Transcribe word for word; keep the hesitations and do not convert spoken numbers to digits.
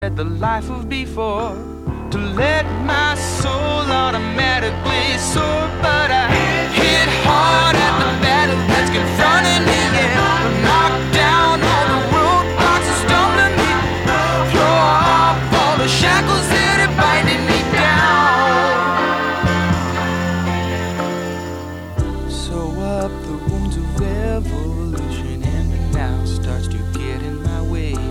the life of before, to let my soul automatically soar. But I hit hard at the battle that's confronting me, yeah. Knock down all the roadblocks and stumbling me, throw off all the shackles that are binding me down. Sew up the wounds of evolution, and now starts to get in my way.